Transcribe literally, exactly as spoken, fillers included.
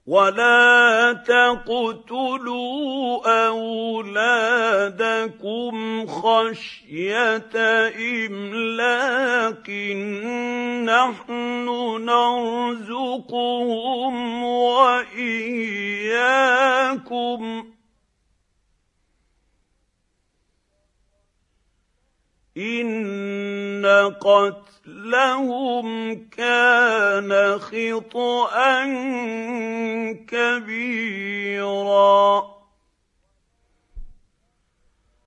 ولا تقتلوا أولادكم خشية إملاق نحن نرزقهم وإياكم إن قتلهم كان خطأ كبيرا